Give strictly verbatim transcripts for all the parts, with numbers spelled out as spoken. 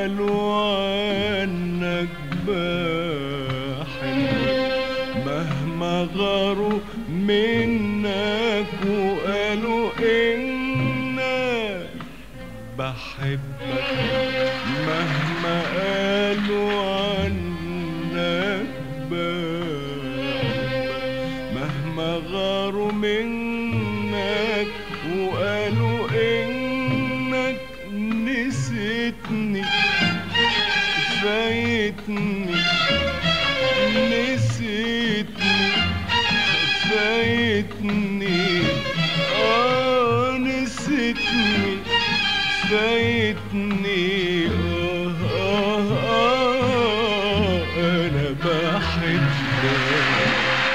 قالوا عنك بحبك، مهما غاروا منك وقالوا إنك بحبك، مهما قالوا عنك بحبك، مهما غاروا منك وقالوا إنك نسيتني فايتني، نسيتني فايتني، آه نسيتني فايتني، آه آه آه أنا بحبك.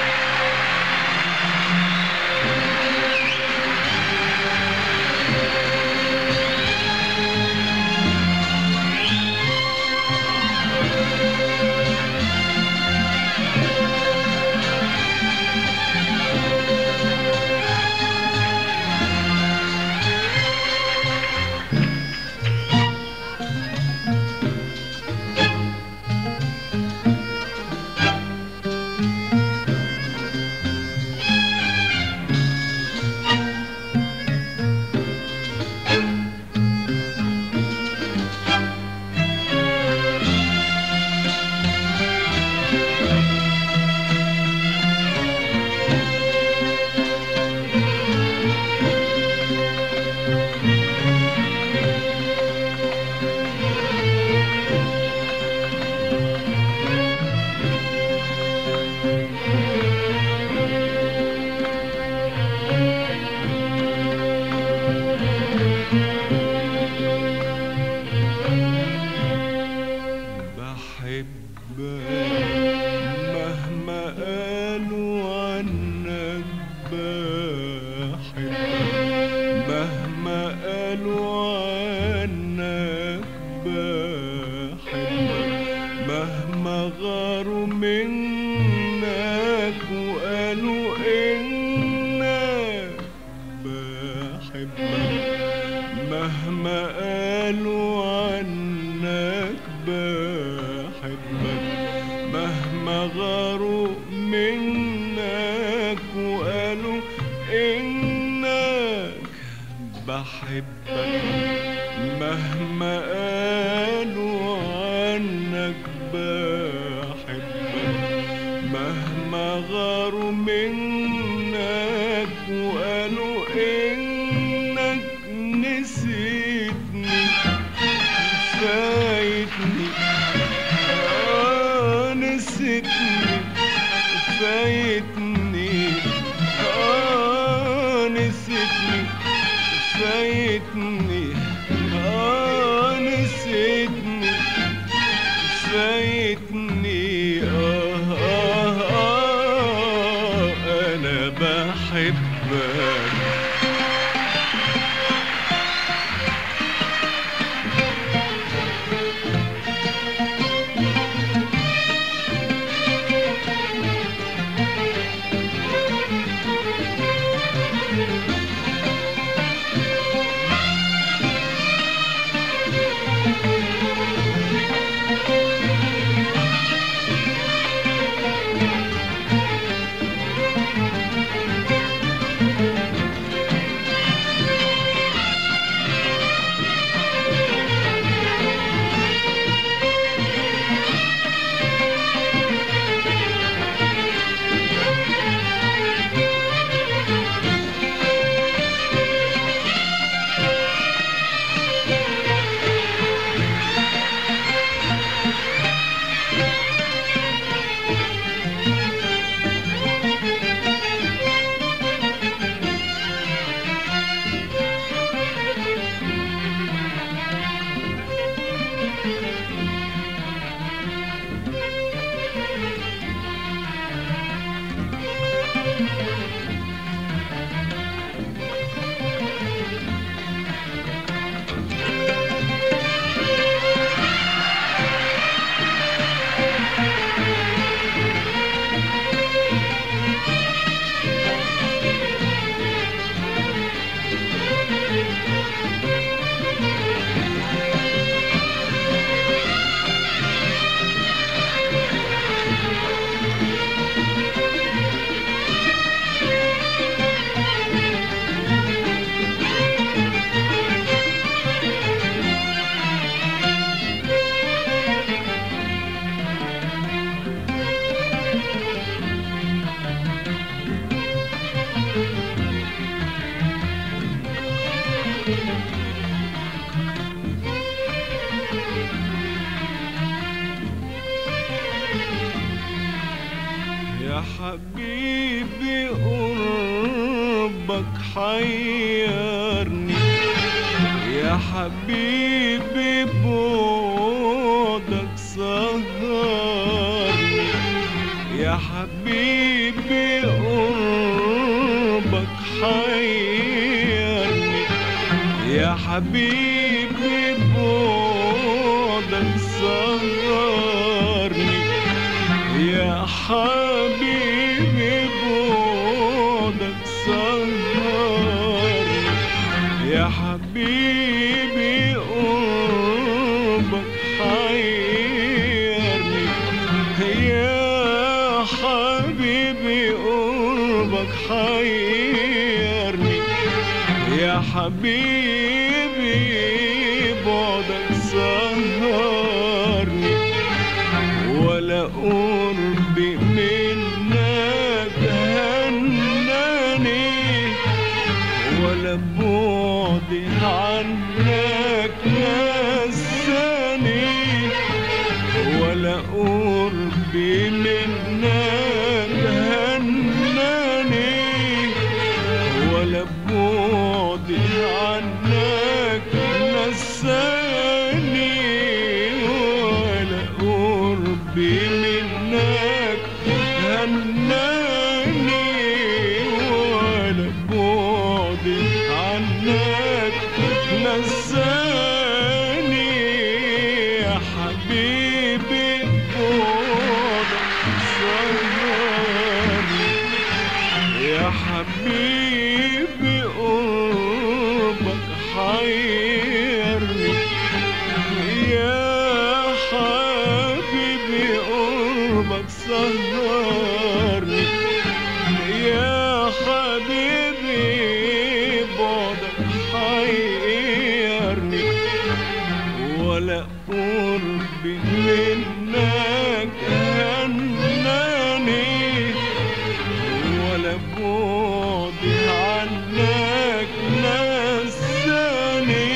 مهما قالوا عنك بحبك، مهما قالوا عنك بحبك، مهما غاروا منك وقالوا إنك بحبك، مهما قالوا عنك بحبك، مهما غاروا منك وقالوا إنك بحبك، مهما قالوا عنك بحبك، مهما غاروا منك وقالوا إنك نسيتني فايتني، آه نسيتني فايتني، آه نسيتني فايتني، آه نسيتني فايتني، آه آه آه أنا بحبك. يا حبيبي قربك حيرني، يا حبيبي بعدك سهرني، يا حبيبي قربك حيرني، يا حبيبي بعدك سهرني، يا حبيبي بعدك سهرني، يا حبيبي قربك حيرني، يا حبيبي قربك حيرني، يا حبيبي بعدك سهرني، ولا قربي منك هناني، ولا بعدي عنك نساني، ولا قربي منك هناني، ولا بعدي عنك نساني، ولا قربي منك هناني، ولا بعدي عنك نساني، يا حبيبي بعدك سهرني، يا حبيبي قربك حيرني، يا حبيبي قربك سهرني، يا حبيبي بعدك حيرني، ولا قربي منك هناني، ولا بعدي عنك نساني،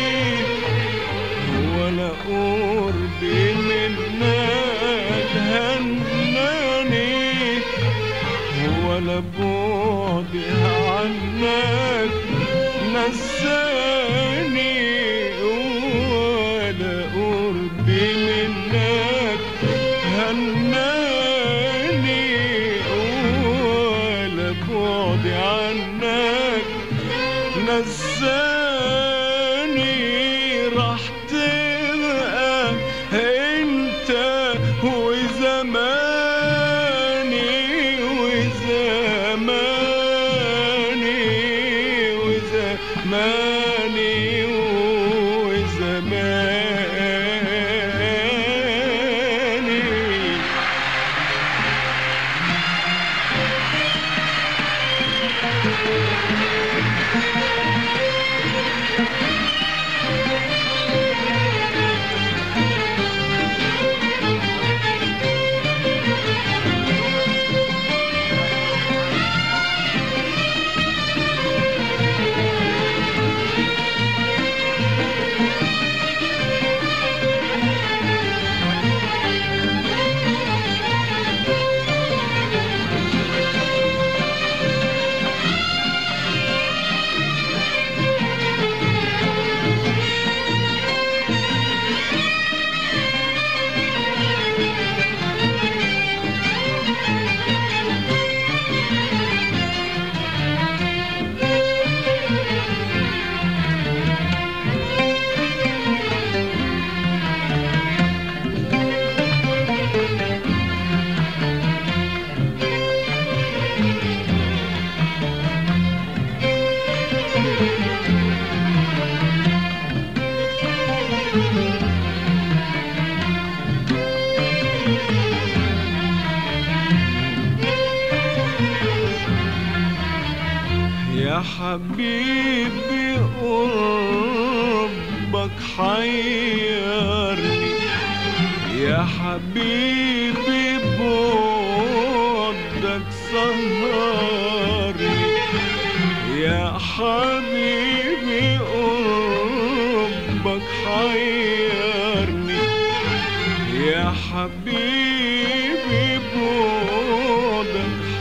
ولا قربي منك هناني، ولا بعدي عنك نساني، ولا قربي منك هناني، ولا بعدي عنك نساني، راح تبقى انت وزماني وزماني وزماني وزماني. يا حبيبي قربك حيرني، يا حبيبي بعدك سهرني، يا حبيبي قربك حيرني، يا حبيبي بعدك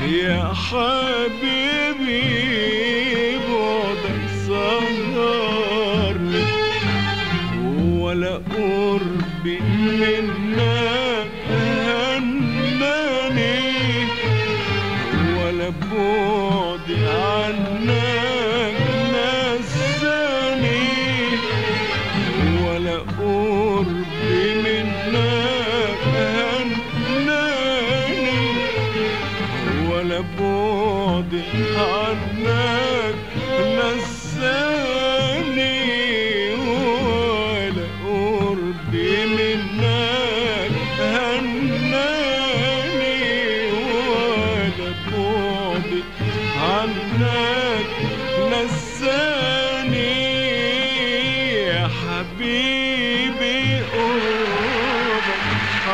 يا حبيبي بعدك سهرني ولا قربي منك هناني ولا بعدي عنك نساني ولا قربي منك هناني ولا بعدي عنك نساني ولا قربي منك هناني ولا بعدي عنك نساني يا حبيبي قربك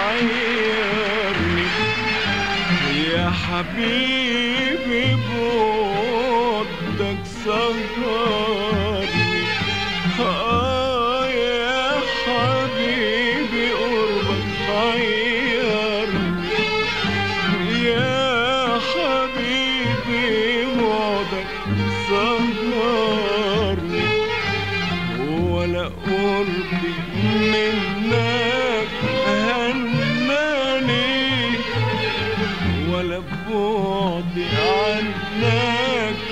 حيرني يا حبيبي بعدك سهرني آه يا حبيبي قربك حيرني يا حبيبي بعدك سهرني ولا قربي منك هناني ولا بعدي عنك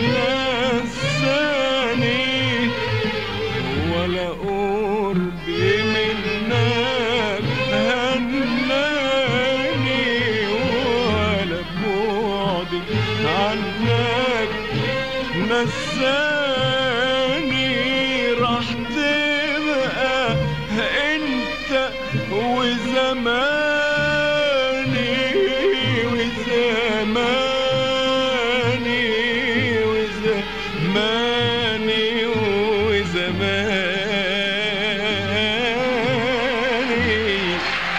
نساني ولا قربي منك هناني ولا بعدي عنك نساني راح تبقى انت وزماني وزماني وزماني وزماني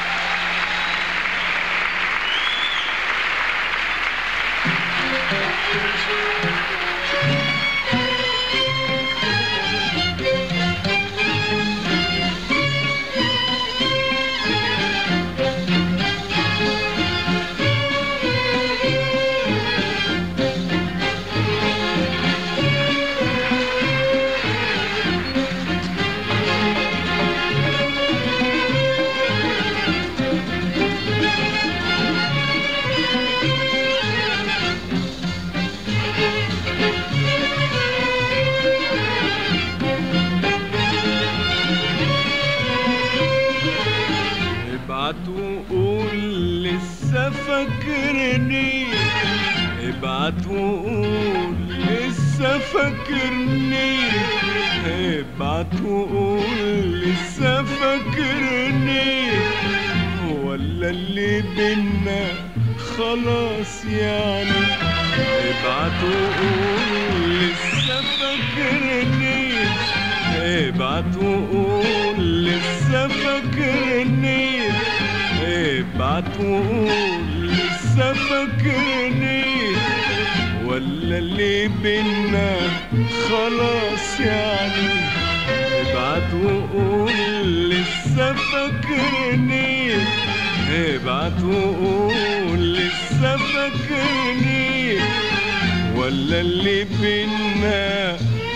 ابعت وقول لسه فاكرني ابعت وقول لسه فاكرني ابعت وقول لسه فاكرني ولا اللي بينا خلاص يعني ابعت وقول لسه فاكرني ابعت وقول لسه فاكرني ابعت وقول لسه فاكرني ولا اللي بينا خلاص يعني ابعت وقول لسه فاكرني ابعت وقول لسه فاكرني ولا اللي بينا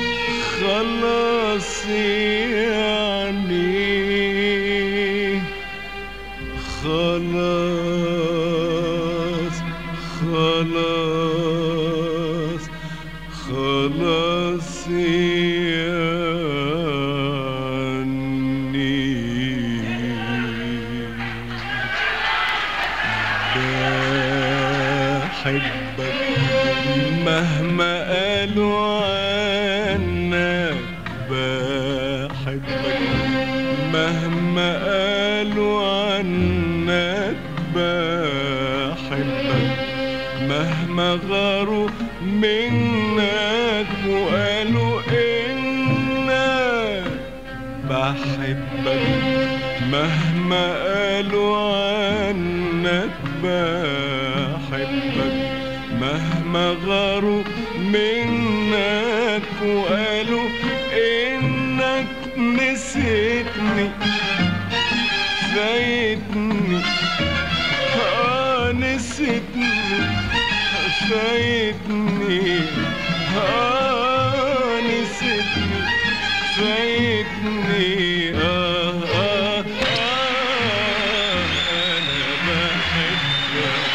خلاص يعني خلاص خلاص خلاص يعني بحبك مهما قالوا عنك بحبك مهما قالوا عنك بحبك مهما غاروا منك وقالوا إنك بحبك مهما قالوا عنك بحبك مهما غاروا منك وقالوا إنك نسيتني فايتني آه نسيتني فايتني آه نسيتني فايتني آه آه آه أنا بحبك.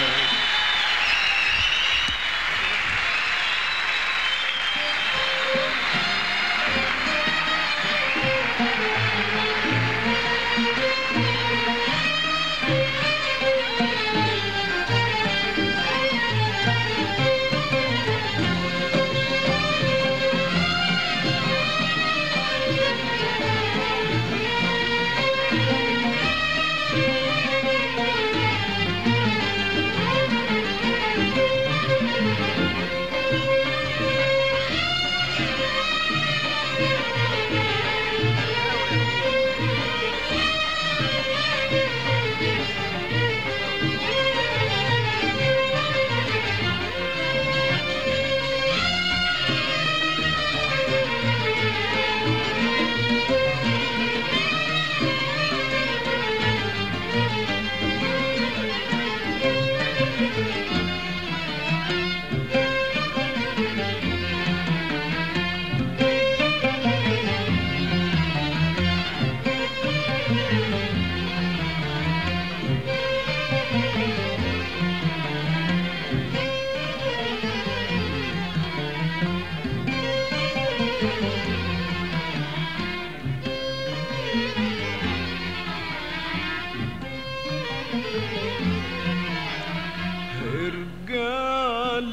ارجع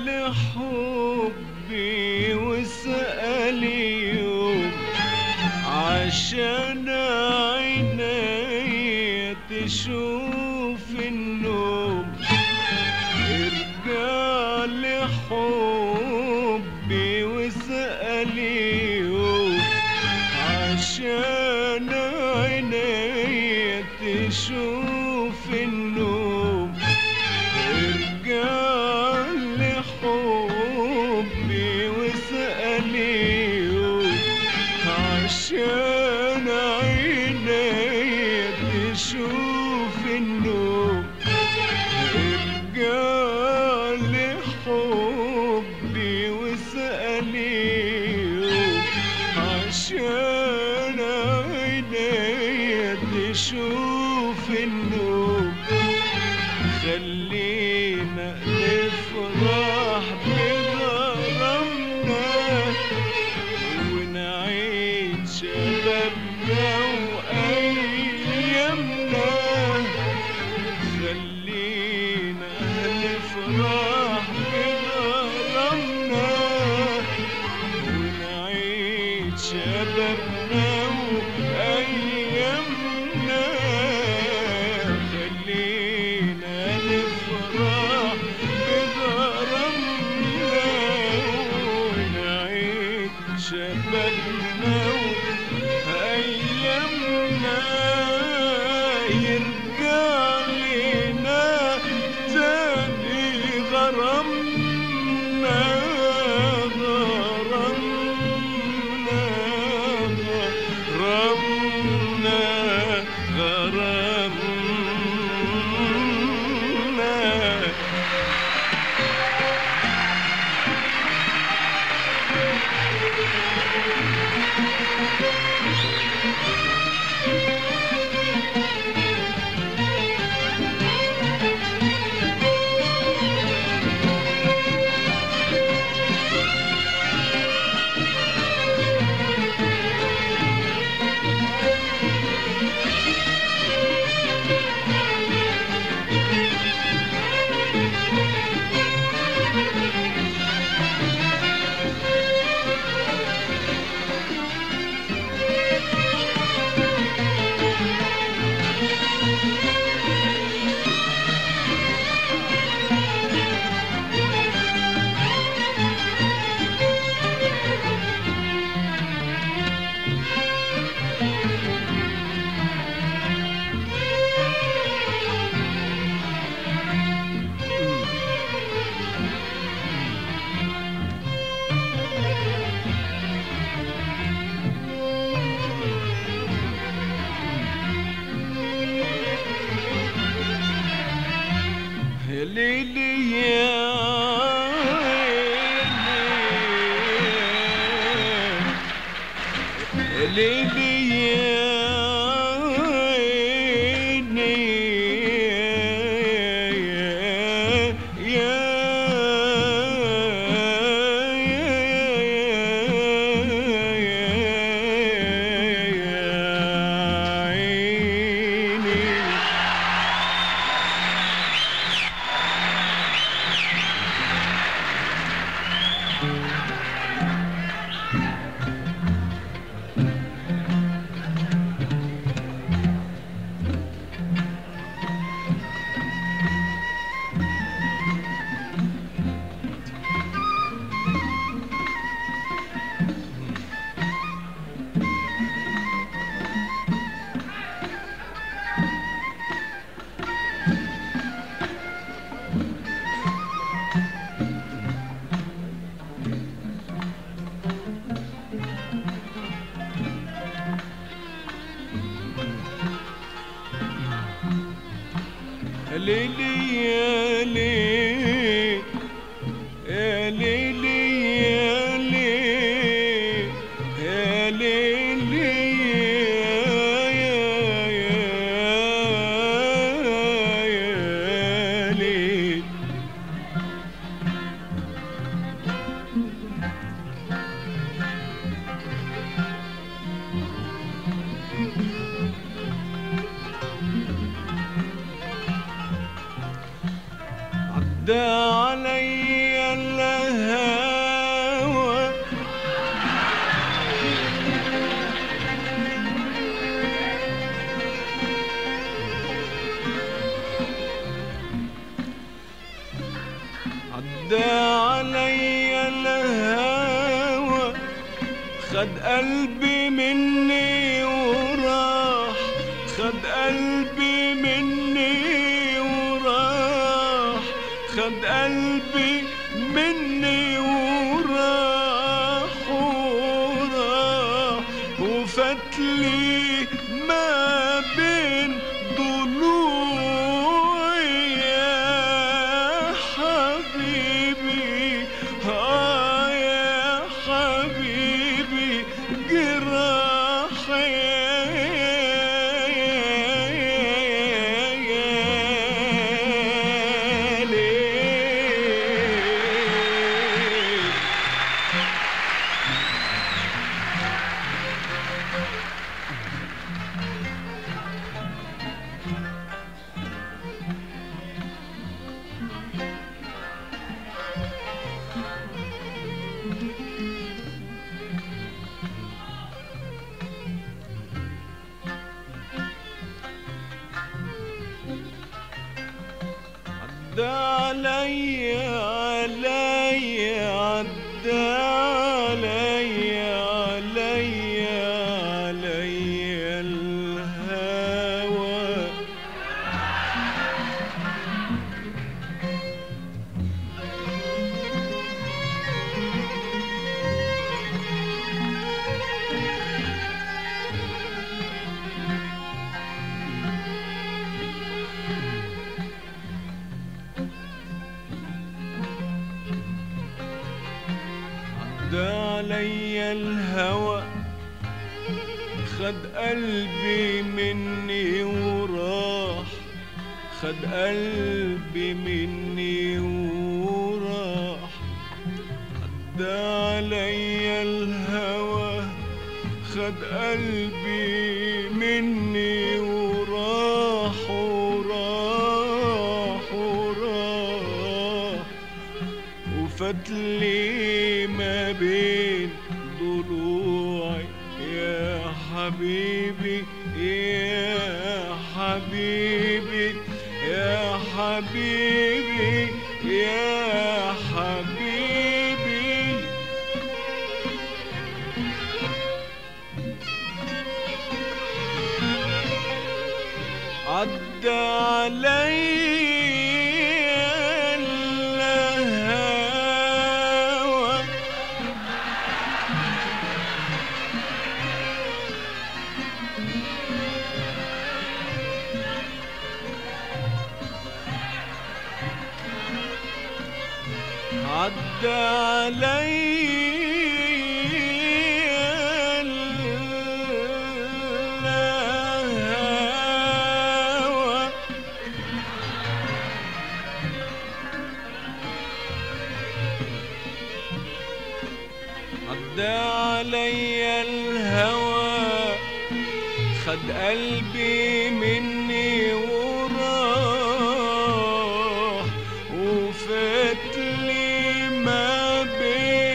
لحبي واسأل يوم عشان عيني تشوف النوم. ارجع لحبي واسأل يوم عشان عيني تشوف النوم. ارجع لحبي واسأل يوم عشان عيني تشوف النوم. ارجع لحبي واسأل يوم عشان عيني تشوف النوم. خلينا نفرح بغرامنا ونعيد شبابنا وأيامنا. خلينا نفرح بغرامنا ونعيد شبابنا وأيامنا. ليلي يا ليل يا ليلي يا ليل يا ليلي يا يا يا ليل عدى علي الهوى عدى علي الهوى خد قلبي مني وراح خد قلبي مني خد قلبي مني وراح وراح وفتلي ما بين ضلوعي يا حبيبي آه يا حبيبي جراحي عدى علي علي عدى علي علي علي الهوى عدى علي الهوى خد قلبي مني وراح خد قلبي مني وراح عدى علي الهوى خد قلبي مني وراح وراح وراح وفتلي ما بين ضلوعي يا حبيبي يا حبيبي يا حبيبي يا حبيبي عدى علي عدى علي الهوى عدى علي الهوى خد قلبي مني وراح وفتلي ما بين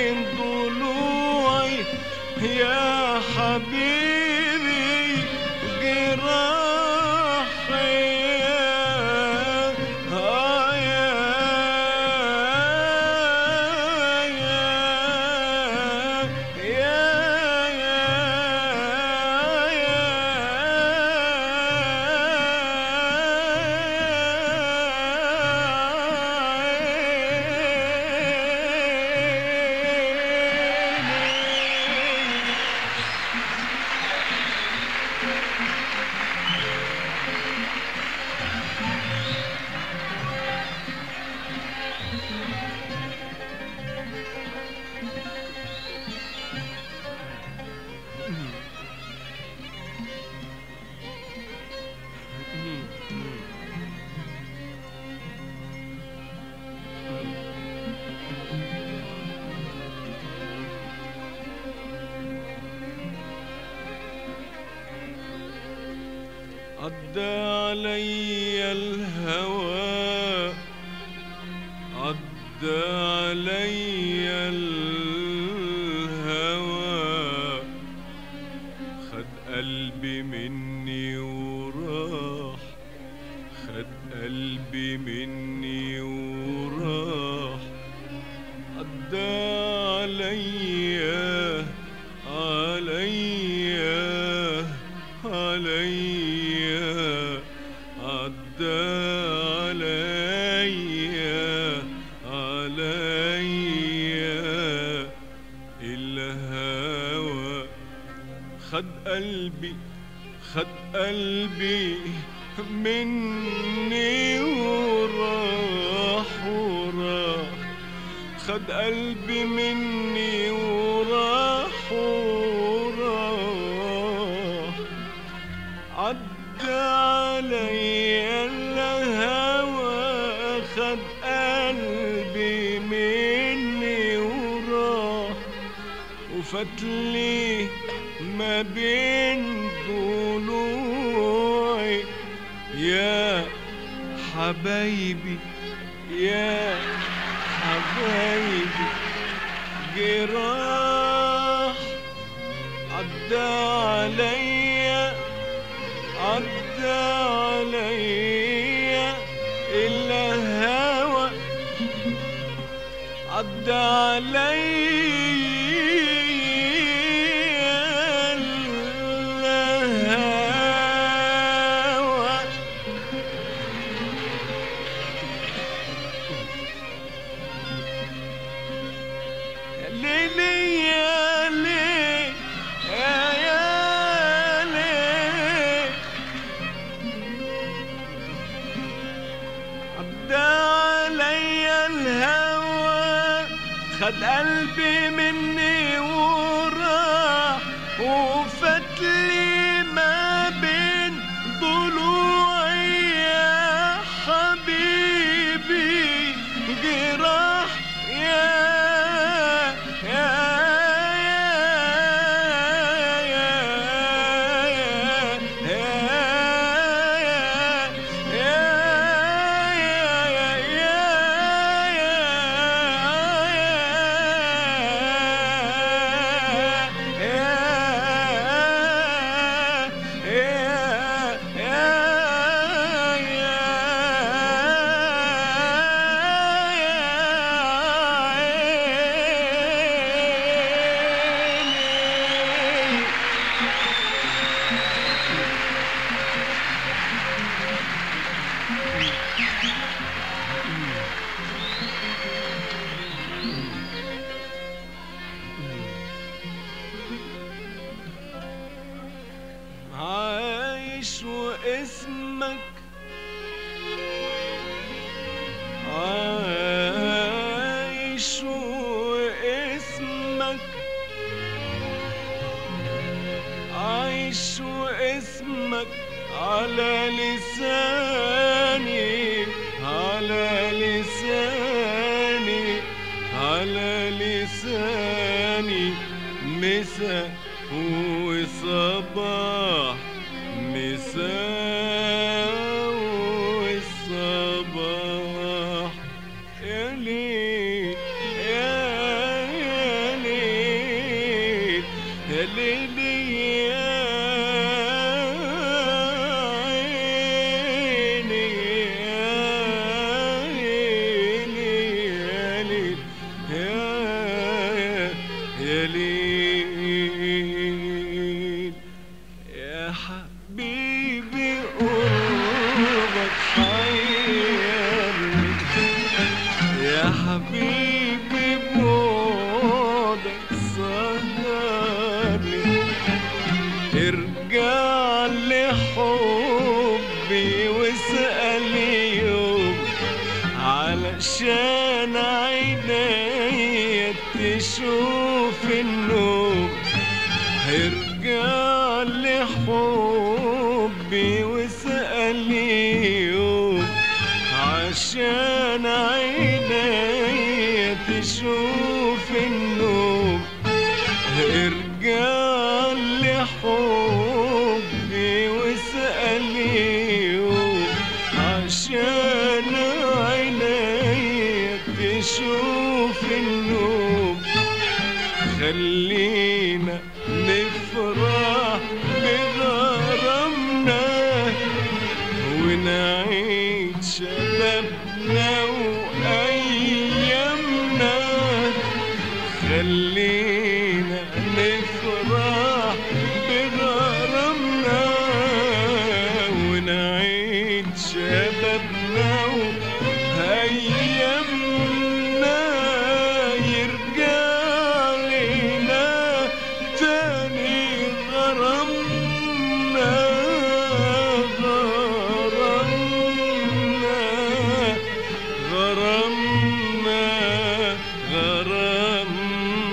عدى علي الهوى، عدى علي الهوى، خد قلبي مني وراح، خد قلبي مني وراح. عدى عليا عليا عليا، عدى عليا عليا الهوى، خد قلبي خد قلبي مني وراح وراح، خد قلبي مني وراح وراح. عدى عليا الهوى، خد قلبي مني وراح، وفتلي ما بين ضلوعي يا حبايبي يا حبايبي جراح. عدى عليا عدى عليا الهوى، عدى عليا خد قلبي مني وراح، وفتلي ما بين ضلوعي يا حبيبي جراح. يا يا عايش واسمك عايش واسمك عايش واسمك على لساني على لساني على لساني، مساء وصباح مساء والصباح. يا ليل يا ليل يا ليل يا عيني يا ليل يا ليل يا ليل يا حبيبي قربك حيرني، يا حبيبي بعدك سهرني. ارجع لحبي واسأل يوم، علشان عينيا تشوف النوم. ارجع لحبي واسأل يوم، عشان عينيا تشوف النوم. ارجع لحبي واسأل خلينا نفرح بغرامنا ونعيد شبابنا وأيامنا. خلينا نفرح بغرامنا ونعيد شبابنا وأيامنا. يرجع لنا تاني غرامنا غرامنا غرامنا غرامنا.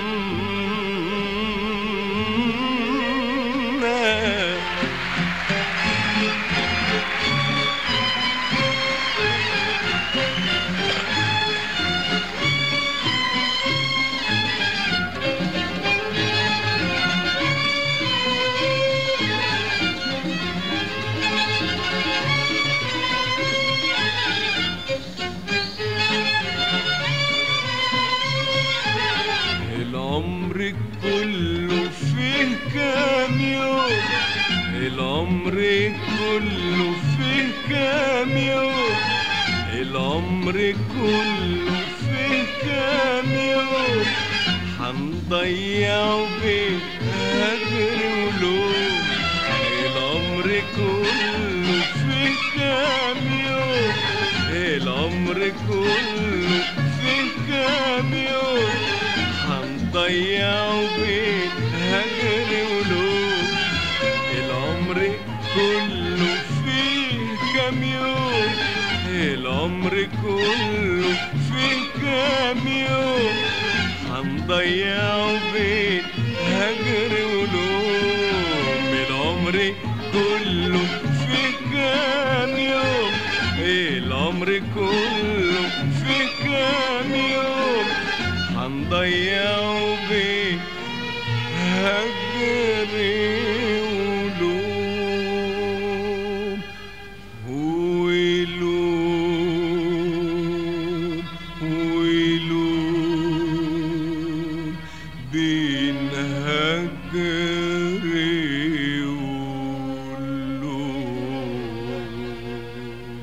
العمر كله فيه كام يوم، العمر كله فيه كام يوم، العمر كله فيه كام يوم. حنضيعه بين هجر ولوم. العمر كله فيه كام يوم، العمر كله فيه كام يوم. حنضيعه بين هجر ولوم. العمر كله فيه كام يوم، العمر كله فيه كام يوم. حنضيعه بين هجر ولوم. العمر كله فيه كام يوم، العمر كله فيه كام يوم. حنضيعه بين هجر ولوم ولوم ولوم بين هجر ولوم.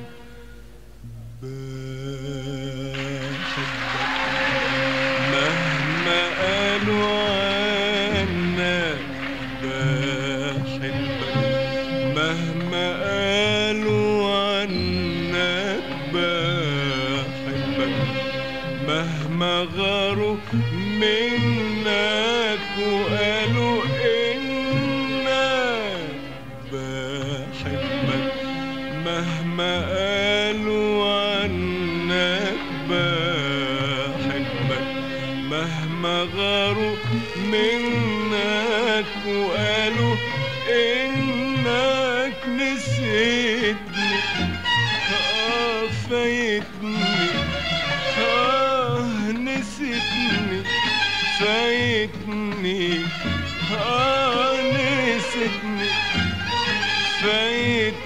مهما قالوا عنك بحبك، مهما قالوا عنك بحبك، مهما غاروا منك وقالوا إنك بحبك، مهما قالوا عنك بحبك، مهما غاروا منك وقالوا إنك نسيتني. آه فايتني، آه نسيتني، فايتني، آه نسيتني، فايتني.